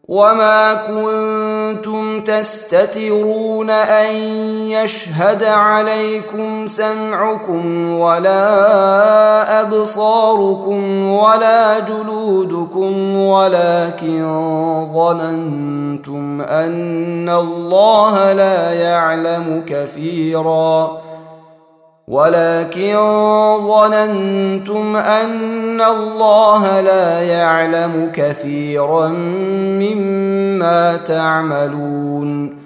وما كنتم تستترون أن يشهد عليكم سمعكم ولا أبصاركم ولا جلودكم ولكن ظننتم أن الله لا يعلم كثيرا مما تعملون.